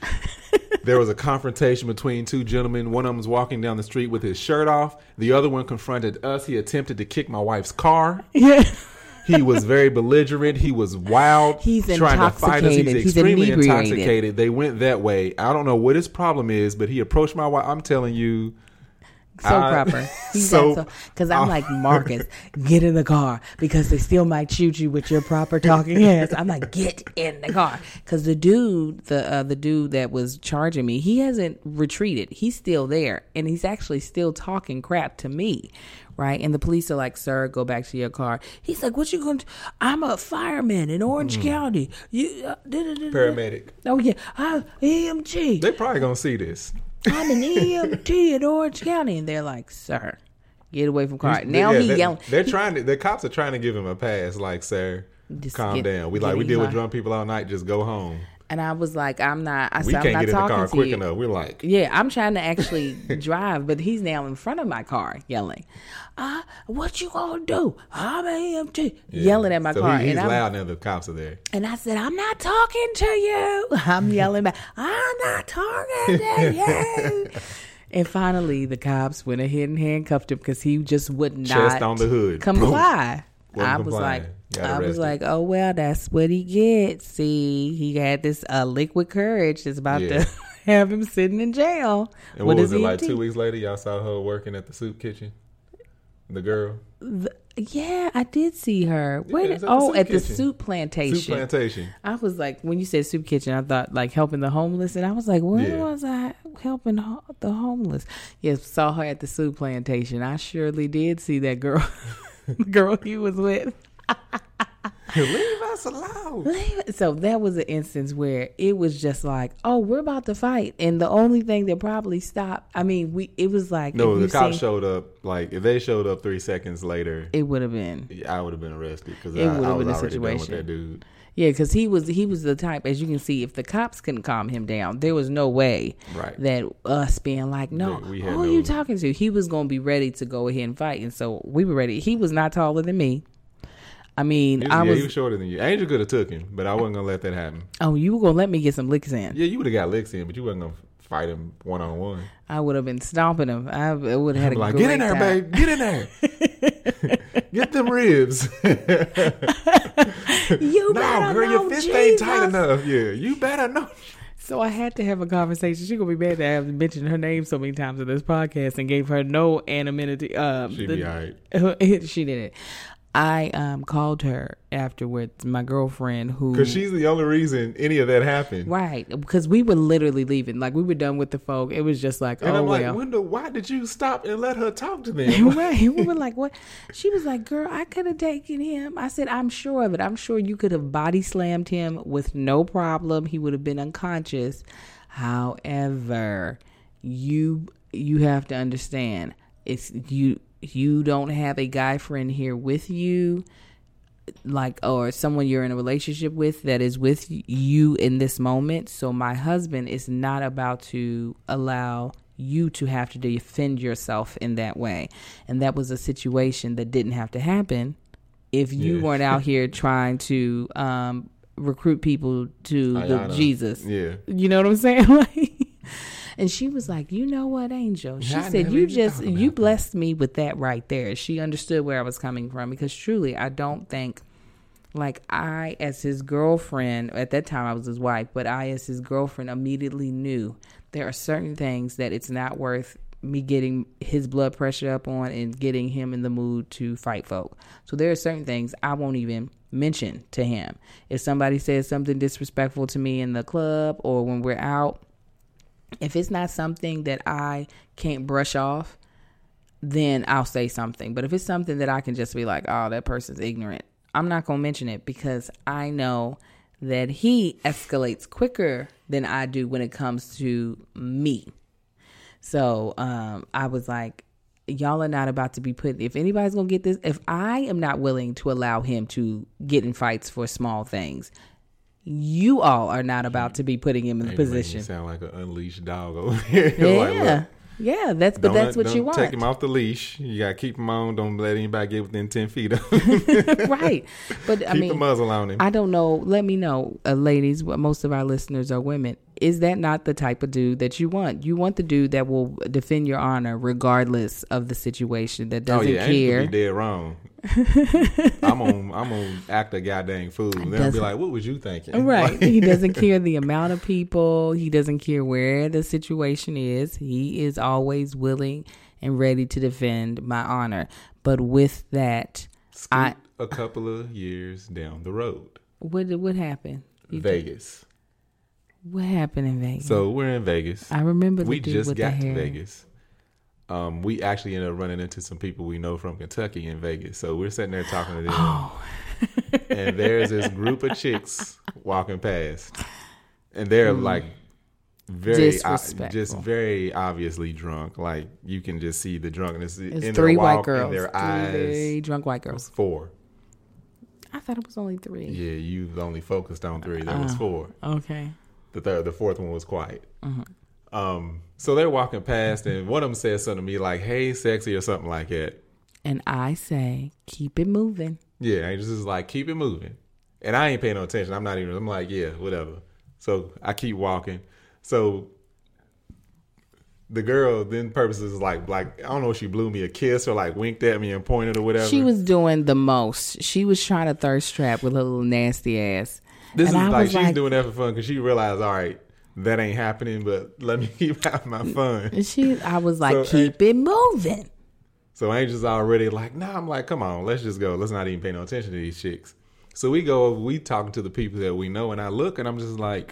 there was a confrontation between 2 gentlemen. One of them was walking down the street with his shirt off. The other one confronted us. He attempted to kick my wife's car. Yeah. He was very belligerent. He was wild. He's trying to fight us. He's extremely intoxicated. They went that way. I don't know what his problem is, but he approached my wife. I'm telling you. So proper. Because I'm like, Marcus, get in the car because they still might shoot you with your proper talking ass. I'm like, get in the car. Because the dude that was charging me, he hasn't retreated. He's still there. And he's actually still talking crap to me. Right. And the police are like, sir, go back to your car. He's like, what you going to do? I'm a fireman in Orange County. You paramedic. Oh, yeah. I'm EMT. They probably going to see this. I'm an EMT in Orange County. And they're like, sir, get away from car. Now he's yelling. The cops are trying to give him a pass. Like, sir, calm down. We deal with drunk people all night. Just go home. And I was like, I'm not. I said, we can't I'm not get in the car quick you. enough. We're like, yeah, I'm trying to actually drive, but he's now in front of my car yelling, what you gonna do? I'm EMT. Yelling at my car. He's loud now. The cops are there. And I said, I'm not talking to you. I'm yelling back, I'm not talking to you. And finally, the cops went ahead and handcuffed him because he just would not chest on the hood comply. I was like, oh, well, that's what he gets. See, he had this liquid courage that's about to have him sitting in jail. And what was it, like 2 weeks later, y'all saw her working at the soup kitchen? The girl? Yeah, I did see her. At the soup plantation. Soup plantation. I was like, when you said soup kitchen, I thought like helping the homeless. And I was like, where was I helping the homeless? Yes, saw her at the soup plantation. I surely did see that girl. The girl he was with. Leave us alone. So that was an instance where it was just like, oh, we're about to fight. And the only thing that probably stopped, it was like. No, the cops showed up. Like, if they showed up 3 seconds later. It would have been. I would have been arrested because I was already done with that dude. Yeah, because he was the type, as you can see, if the cops couldn't calm him down, there was no way that us being like, no, who are you talking to? He was going to be ready to go ahead and fight. And so we were ready. He was not taller than me. I mean, he was shorter than you. Angel could have took him, but I wasn't going to let that happen. Oh, you were going to let me get some licks in. Yeah, you would have got licks in, but you wasn't going to fight him one-on-one. I would have been stomping him. I would have had a like, great get in there, time. babe. Get in there. Get them ribs. You better girl, know your fist Jesus. ain't tight enough. Yeah, you better know. So I had to have a conversation. She's gonna be mad that I have mentioned her name so many times in this podcast and gave her no anonymity. She'd be all right. She didn't. I called her afterwards, my girlfriend, who... Because she's the only reason any of that happened. Right. Because we were literally leaving. Like, we were done with the folk. It was just like, and I'm like, Wendell, why did you stop and let her talk to them? Right. We were like, what? She was like, girl, I could have taken him. I said, I'm sure of it. I'm sure you could have body slammed him with no problem. He would have been unconscious. However, you have to understand, it's you don't have a guy friend here with you, like, or someone you're in a relationship with that is with you in this moment. So my husband is not about to allow you to have to defend yourself in that way. And that was a situation that didn't have to happen if you weren't out here trying to recruit people to Jesus. Yeah. You know what I'm saying? Like, and she was like, you know what, Angel? She said, you blessed me with that right there. She understood where I was coming from, because truly, I don't think, like, I, as his girlfriend, at that time I was his wife, but I, as his girlfriend, immediately knew there are certain things that it's not worth me getting his blood pressure up on and getting him in the mood to fight folk. So there are certain things I won't even mention to him. If somebody says something disrespectful to me in the club or when we're out, if it's not something that I can't brush off, then I'll say something. But if it's something that I can just be like, oh, that person's ignorant, I'm not going to mention it, because I know that he escalates quicker than I do when it comes to me. So I was like, y'all are not about to be put, if anybody's going to get this, if I am not willing to allow him to get in fights for small things, you all are not about to be putting him in the position. You sound like an unleashed dog over here. Yeah. Yeah, that's what you want. Take him off the leash. You got to keep him on. Don't let anybody get within 10 feet of him. Right. But I mean, keep the muzzle on him. I don't know. Let me know, ladies, most of our listeners are women. Is that not the type of dude that you want? You want the dude that will defend your honor regardless of the situation, that doesn't care. Ain't be dead wrong. I'm gonna act a goddamn fool. And they'll be like, what was you thinking? Right. He doesn't care the amount of people. He doesn't care where the situation is. He is always willing and ready to defend my honor. But with that, a couple of years down the road. What happened? Vegas. What happened in Vegas? So we're in Vegas. I remember we just got to Vegas. We actually ended up running into some people we know from Kentucky in Vegas. So we're sitting there talking to them. Oh. And there's this group of chicks walking past. And they're like very obviously drunk. Like you can just see the drunkenness in their three walk, white girls. in their eyes. Three drunk white girls. 4. I thought it was only 3. Yeah, you've only focused on 3. There was 4. Okay. The fourth one was quiet. So they're walking past, and one of them says something to me like, "Hey, sexy," or something like that. And I say, "Keep it moving." Yeah, I just like, keep it moving. And I ain't paying no attention. I'm like, yeah, whatever. So I keep walking. So the girl then purposes like I don't know if she blew me a kiss or like winked at me and pointed or whatever. She was doing the most. She was trying to thirst trap with her little nasty ass. This and is like she's doing that for fun because she realized, all right, that ain't happening, but let me keep having my fun. I was like, keep it moving. So Angel's already like, nah, I'm like, come on, let's just go. Let's not even pay no attention to these chicks. So we go, we talking to the people that we know, and I look, and I'm just like,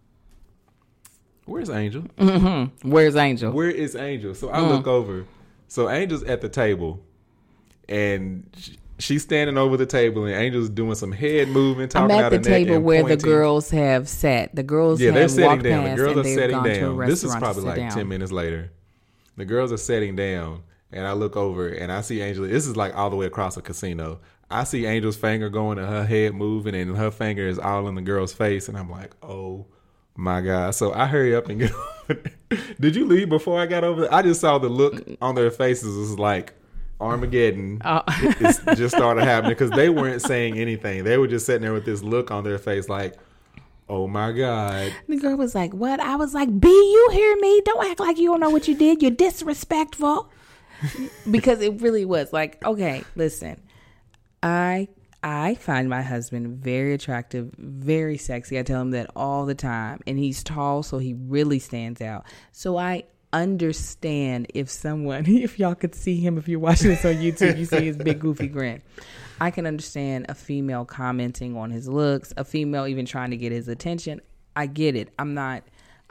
where's Angel? Mm-hmm. Where's Angel? Where is Angel? So I look over. So Angel's at the table, and she's standing over the table, and Angel's doing some head movement, talking out of neck. I'm at the table where pointing. The girls have sat. The girls have they're sitting down. The girls are sitting down. This is probably like down. 10 minutes later. The girls are sitting down, and I look over, and I see Angel. This is like all the way across a casino. I see Angel's finger going and her head moving, and her finger is all in the girl's face, and I'm like, oh my God. So I hurry up and get over there. Did you leave before I got over there? I just saw the look on their faces. It was like Armageddon. It just started happening because they weren't saying anything. They were just sitting there with this look on their face like, oh my God. The girl was like, what? I was like, B, you hear me? Don't act like you don't know what you did. You're disrespectful. Because it really was like, okay, listen, I find my husband very attractive, very sexy. I tell him that all the time. And he's tall, so he really stands out. So I understand if y'all could see him, if you're watching this on YouTube, you see his big goofy grin. I can understand a female commenting on his looks, a female even trying to get his attention. I get it. I'm not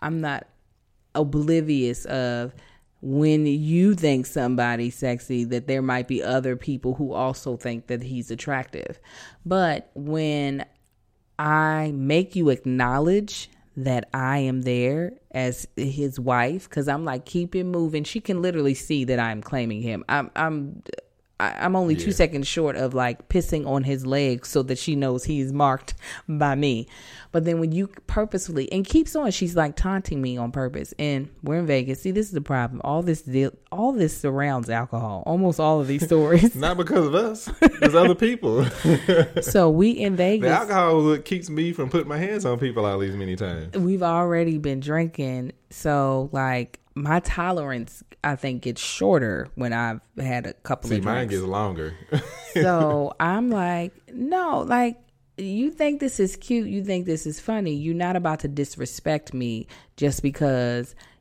oblivious of when you think somebody's sexy, that there might be other people who also think that he's attractive. But when I make you acknowledge that I am there as his wife, because I'm like, keep it moving. She can literally see that I'm claiming him. I'm only 2 seconds short of like pissing on his legs so that she knows he's marked by me. But then when you purposefully, and keeps on, she's like taunting me on purpose. And we're in Vegas. See, this is the problem. All this surrounds alcohol. Almost all of these stories. Not because of us. There's other people. So we in Vegas. The alcohol is what keeps me from putting my hands on people all these many times. We've already been drinking. So like my tolerance, I think, gets shorter when I've had a couple of drinks. Mine gets longer. So I'm like, no, like, you think this is cute, you think this is funny, you're not about to disrespect me just because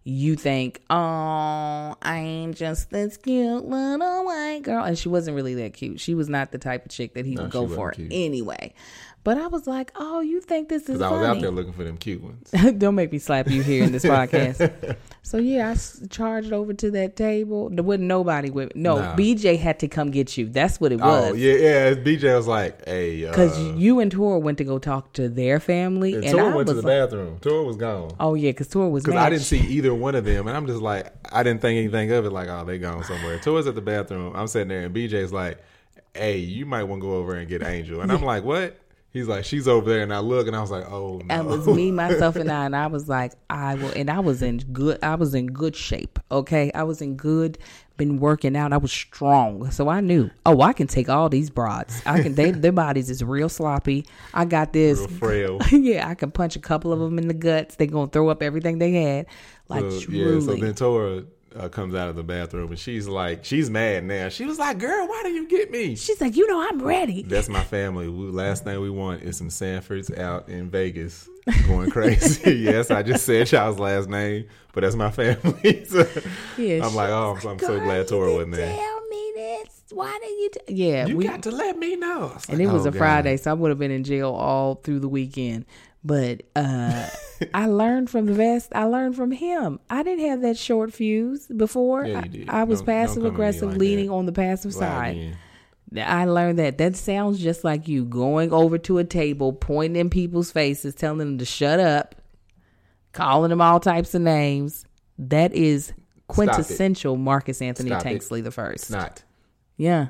you think, oh, I ain't just this cute little white girl. And she wasn't really that cute. She was not the type of chick that he would go for anyway. But I was like, oh, you think this is funny? Because I was out there looking for them cute ones. Don't make me slap you here in this podcast. So, yeah, I charged over to that table. There wasn't nobody with me. No, BJ had to come get you. That's what it was. Oh, yeah. BJ was like, hey. Because you and Tora went to go talk to their family. And Tora went to the bathroom. Tora was gone. Oh, yeah, because Tora was Because I didn't see either one of them. And I'm just like, I didn't think anything of it. Like, oh, they gone somewhere. Tora's at the bathroom. I'm sitting there, and BJ's like, hey, you might want to go over and get Angel. And I'm like, what? He's like, she's over there, and I look, and I was like, oh no. It was me, myself, and I was like, I will, and I was in good shape. Okay, I was in good, been working out. I was strong, so I knew. Oh, I can take all these broads. I can. Their bodies is real sloppy. I got this. Real frail. Yeah, I can punch a couple of them in the guts. They gonna throw up everything they had. Like truly. Yeah. So then Tora comes out of the bathroom, and she's mad now. She was like, girl, why didn't you get me? She's like, I'm ready. That's my family. Last thing we want is some Sanfords out in Vegas going crazy. Yes, I just said y'all's last name, but that's my family. So yeah, I'm like, I'm so glad Tora wasn't there. Tell me this. Why did you you got to let me know. And it was a Friday, so I would have been in jail all through the weekend. But I learned from the best. I learned from him. I didn't have that short fuse before. Yeah, you did. I was passive aggressive, like leaning on the passive side. I learned that. That sounds just like you going over to a table, pointing in people's faces, telling them to shut up, calling them all types of names. That is quintessential Marcus Anthony Tanksley the first. It's not. Yeah.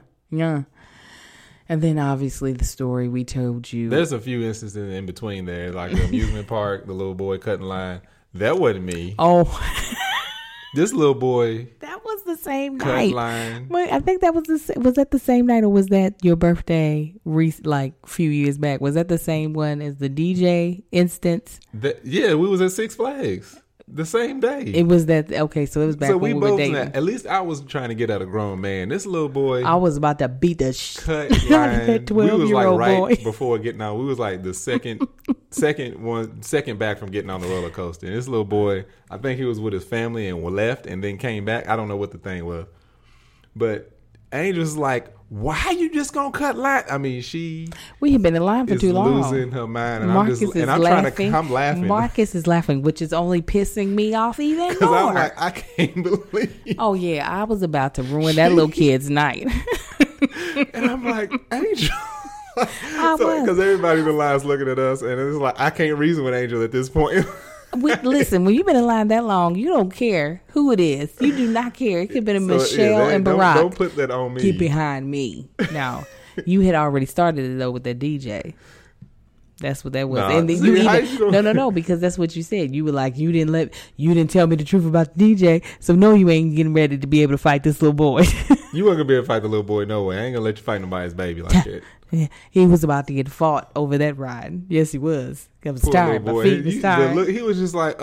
And then obviously the story we told you. There's a few instances in between there, like the amusement park, the little boy cutting line. That wasn't me. Oh. This little boy. That was the same night. Line. Wait, I think that was that the same night, or was that your birthday like a few years back? Was that the same one as the DJ instance? Yeah, we was at Six Flags. The same day. It was that. Okay, so it was back when we were dating. At least I was trying to get at a grown man. This little boy. I was about to beat the cut line. That 12-year-old boy. Boy. Before getting on. We was like the second back from getting on the roller coaster. And this little boy, I think he was with his family and left and then came back. I don't know what the thing was. But Angel's like, why you just gonna cut line? I mean, we have been in line for too long. Losing her mind, and I'm laughing. Marcus is laughing, which is only pissing me off even more. Because I'm like, I can't believe. Oh yeah, I was about to ruin that little kid's night. And I'm like, Angel. Because everybody in the line's looking at us, and it's like I can't reason with Angel at this point. Listen, when you've been in line that long, you don't care who it is. You do not care. It could have been Michelle and Barack. Don't put that on me. Get behind me. No, you had already started it though with that DJ. That's what that was. Nah, and then no, because that's what you said. You were like, you didn't tell me the truth about the DJ, so no, you ain't getting ready to be able to fight this little boy. You weren't gonna be able to fight the little boy, no way. I ain't gonna let you fight nobody's baby like that. Yeah, he was about to get fought over that ride. Yes, he was. I was tired. My feet was tired. He was just like,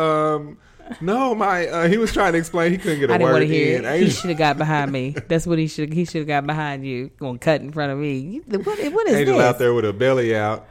no, he was trying to explain he couldn't get a word in. I didn't want to hear it. He should have got behind me. That's what he should have got behind you. Going to cut in front of me. What is Angel this? out there with her belly out.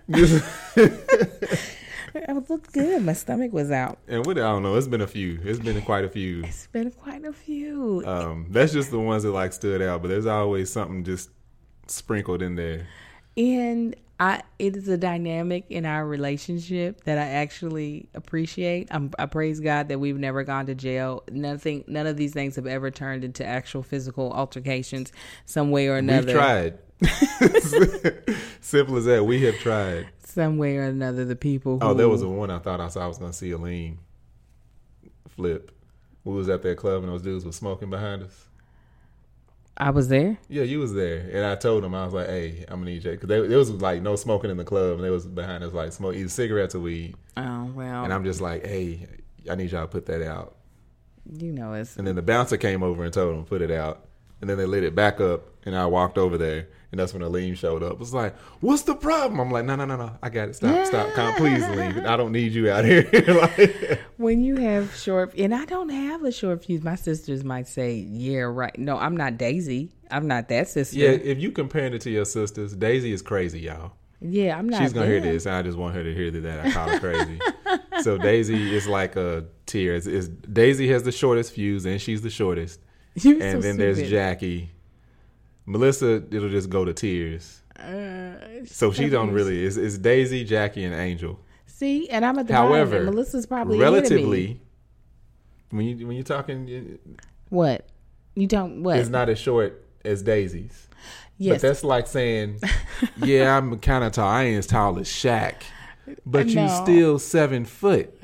I looked good. My stomach was out. And I don't know. It's been a few. It's been quite a few. It's been quite a few. That's just the ones that like stood out. But there's always something just sprinkled in there. And it is a dynamic in our relationship that I actually appreciate. I praise God that we've never gone to jail. None of these things have ever turned into actual physical altercations some way or another. We've tried. Simple as that. We have tried. Some way or another, the people who... Oh, there was a one I thought I was going to see Aline flip. We was at that club and those dudes were smoking behind us. I was there? Yeah, you was there. And I told them, I was like, hey, I'm going to need you. Because there was like no smoking in the club. And they was behind us like smoke either cigarettes or weed. Oh, well. And I'm just like, hey, I need y'all to put that out. You know it's... And then the bouncer came over and told them to put it out. And then they lit it back up. And I walked over there. And that's when Aline showed up. It was like, what's the problem? I'm like, no. I got it. Stop. Please leave. I don't need you out here. Like, when you have short, and I don't have a short fuse. My sisters might say, yeah, right. No, I'm not Daisy. I'm not that sister. Yeah, if you comparing it to your sisters, Daisy is crazy, y'all. Yeah, I'm not. She's gonna hear them. this, and I just want her to hear that I call her crazy. So Daisy is like a tier. Daisy has the shortest fuse, and she's the shortest. You're And so then stupid. there's Jackie. Melissa, it'll just go to tears. So she don't really. It's Daisy, Jackie, and Angel. See, and I'm at the However, bottom, and Melissa's probably ahead of relatively, me. when you're talking, What you don't what? it's not as short as Daisy's. Yes. But that's like saying, yeah, I'm kind of tall. I ain't as tall as Shaq, but you No. still 7 foot.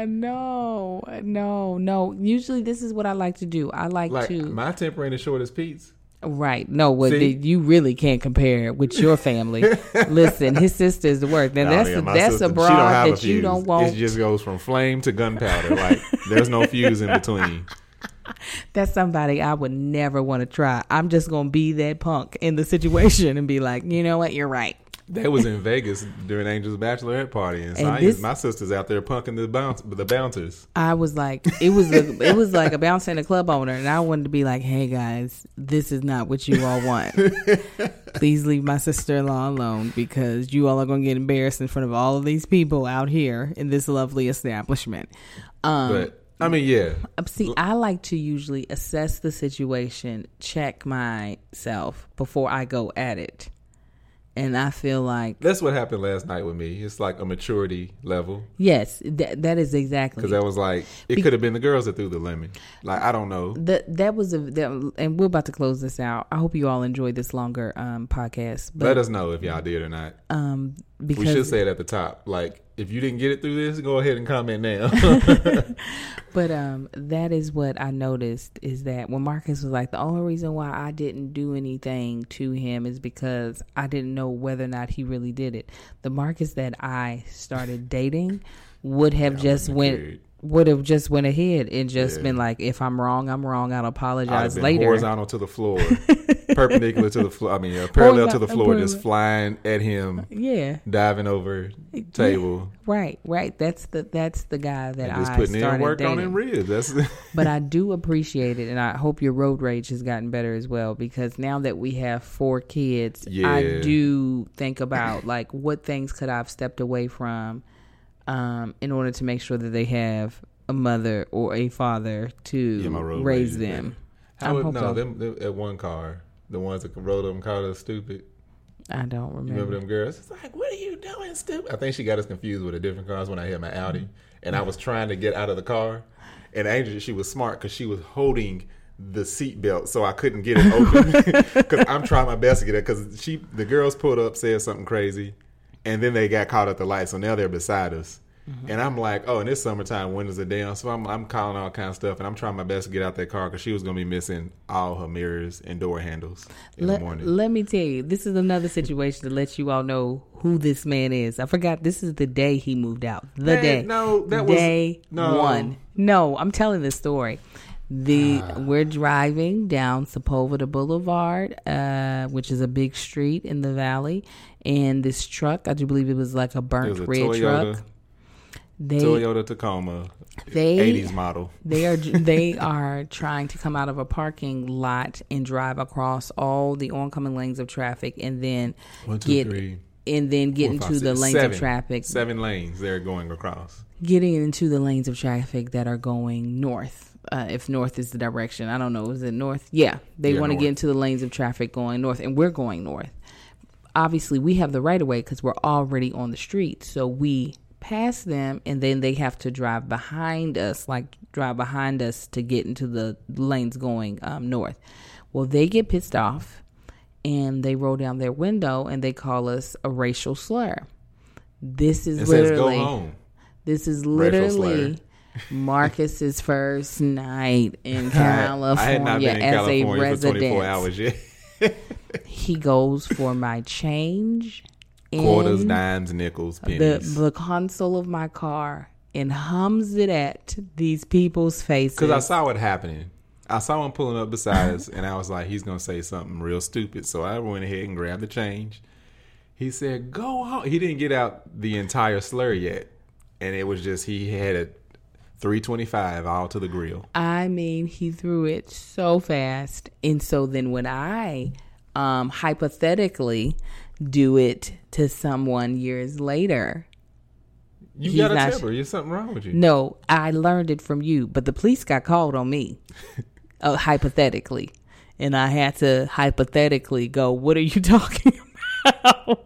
No. Usually, this is what I like to do. I like Like to my temper ain't as short as Pete's. right. No, what See? you really can't compare with your family. Listen, his sister is the worst. Now My that's sister, a she broad don't have a that you fuse. don't want. It just goes from flame to gunpowder. Like there's no fuse in between. That's somebody I would never want to try. I'm just gonna be that punk in the situation and be like, you know what, you're right. That was in Vegas during Angel's bachelorette party, and, my sister's out there punking the bouncers. I was like, it was like a bouncer and a club owner, and I wanted to be like, hey guys, this is not what you all want. Please leave my sister-in-law alone because you all are going to get embarrassed in front of all of these people out here in this lovely establishment. But I mean, yeah. See, I like to usually assess the situation, check myself before I go at it. And I feel like That's what happened last night with me. It's like a maturity level. yes, that is exactly. Because that was like, it could have been the girls that threw the lemon. Like, I don't know. And we're about to close this out. I hope you all enjoyed this longer podcast. But, Let us know if y'all did or not. because We should say it at the top. Like, if you didn't get it through this, go ahead and comment now. But that is what I noticed is that when Marcus was like, the only reason why I didn't do anything to him is because I didn't know whether or not he really did it. The Marcus that I started dating would have just went ahead and just been like, if I'm wrong, I'm wrong. I'll I'd apologize have been later. horizontal to the floor, perpendicular to the floor. I mean, parallel to the floor, just flying at him, Yeah. diving over table, Right. That's the guy that and just I putting in started work dating. on them ribs. That's But I do appreciate it, and I hope your road rage has gotten better as well. Because now that we have 4 kids, Yeah. I do think about like what things could I've stepped away from, in order to make sure that they have a mother or a father to my road raise rage is them. How would, hope no, so. them at one car, the ones that rode them called us stupid. I don't You remember. remember them girls? It's like, what are you doing, stupid? I think she got us confused with a different car. That's when I had my Audi, and I was trying to get out of the car, and Angel, she was smart because she was holding the seat belt so I couldn't get it open because I'm trying my best to get it because the girls pulled up, said something crazy, and then they got caught at the light, so now they're beside us. And I'm like, oh, and it's summertime, windows are down, so I'm calling all kind of stuff, and I'm trying my best to get out that car because she was going to be missing all her mirrors and door handles in the morning. Let me tell you, this is another situation to let you all know who this man is. I forgot this is the day he moved out. No, that was day one. No, I'm telling this story. We're driving down Sepulveda Boulevard, which is a big street in the valley, and this truck, I do believe it was like a burnt red Toyota, truck. Toyota Tacoma, They 80s model. They are trying to come out of a parking lot and drive across all the oncoming lanes of traffic, and then get into the lanes of traffic. 7 lanes they're going across. Getting into the lanes of traffic that are going north. If north is the direction, I don't know. Is it north? Yeah, they want to get into the lanes of traffic going north, and we're going north. Obviously, we have the right of way because we're already on the street, so we pass them, and then they have to drive behind us to get into the lanes going north. Well, they get pissed off, and they roll down their window, and they call us a racial slur. This is literally, go home. This is literally Marcus's first night in California I had not been in as California a for resident. 24 hours yet. He goes for my change. Quarters, dimes, nickels, pennies. The console of my car and hums it at these people's faces. Because I saw it happening. I saw him pulling up beside us, and I was like, he's going to say something real stupid. So I went ahead and grabbed the change. He said, go home. He didn't get out the entire slur yet. And it was just, he had a 325 all to the grill. I mean, he threw it so fast. And so then when I hypothetically do it to someone years later. You got to tell her. There's something wrong with you. No, I learned it from you, but the police got called on me, hypothetically. And I had to hypothetically go, what are you talking about?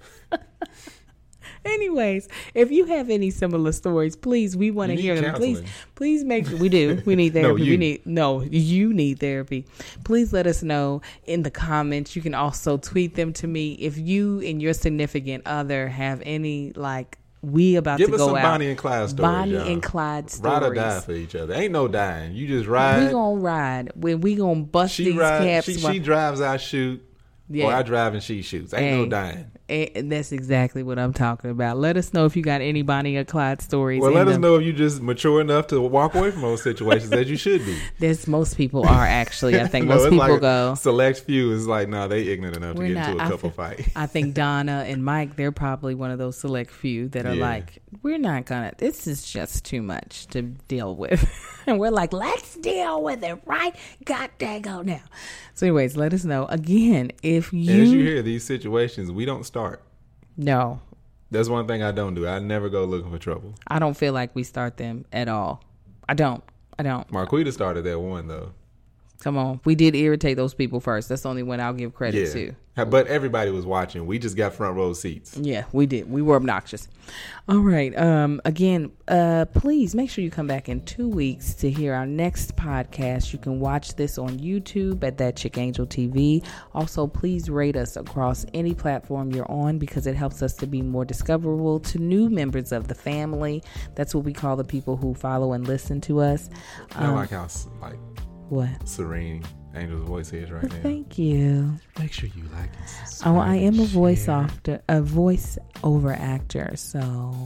Anyways, if you have any similar stories, please, we want to hear them. Please make sure we do. We need therapy. You need therapy. Please let us know in the comments. You can also tweet them to me. If you and your significant other have any, like, we about Give to us go some out. Bonnie and Clyde stories. Bonnie and Clyde stories. Ride or die for each other. Ain't no dying. You just ride. We gonna ride. We gonna bust these caps. She drives, I shoot. Yeah. Or I drive and she shoots. Ain't no dying. And that's exactly what I'm talking about. Let us know if you got any Bonnie or Clyde stories. Well, let us know if you just mature enough to walk away from those situations as you should be. Most people are actually. I think most people like go. Select few is like, no, they ignorant enough to get into a couple fight. I think Donna and Mike, they're probably one of those select few that are like, we're not gonna. This is just too much to deal with, and we're like, let's deal with it, right? God dang on now. So, anyways, let us know again if you. And as you hear these situations, we don't start. No. That's one thing I don't do. I never go looking for trouble. I don't feel like we start them at all. I don't. Marquita started that one, though. Come on. We did irritate those people first. That's the only one I'll give credit to. But everybody was watching. We just got front row seats. Yeah, we did. We were obnoxious. All right. Again, please make sure you come back in 2 weeks to hear our next podcast. You can watch this on YouTube at That Chick Angel TV. Also, please rate us across any platform you're on because it helps us to be more discoverable to new members of the family. That's what we call the people who follow and listen to us. I like how what serene Angel's voice is right now. Thank you. Make sure you like it. I am a voice over actor, so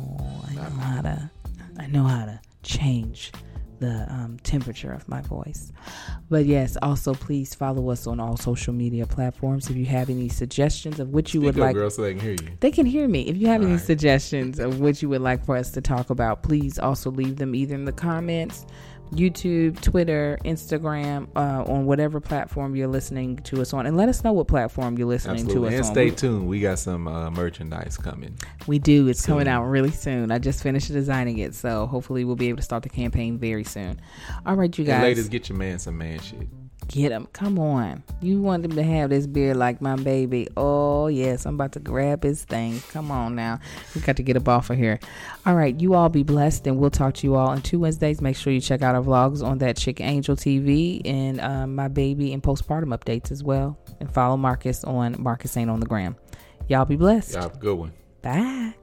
I know how to change the temperature of my voice. But yes, also please follow us on all social media platforms. If you have any suggestions of which you would like, girl, so they can hear you. They can hear me. If you have any suggestions of what you would like for us to talk about, please also leave them either in the comments, YouTube, Twitter, Instagram, on whatever platform you're listening to us on. And let us know what platform you're listening to us on. And stay tuned. We got some merchandise coming. We do. It's coming out really soon. I just finished designing it, so hopefully we'll be able to start the campaign very soon. All right, you guys. And ladies, get your man some man shit. Get him. Come on. You want him to have this beard like my baby. Oh, yes. I'm about to grab his thing. Come on now. We got to get up off of here. All right. You all be blessed, and we'll talk to you all on 2 Wednesdays. Make sure you check out our vlogs on That Chick Angel TV and my baby and postpartum updates as well. And follow Marcus on Marcus Ain't on the Gram. Y'all be blessed. Y'all have a good one. Bye.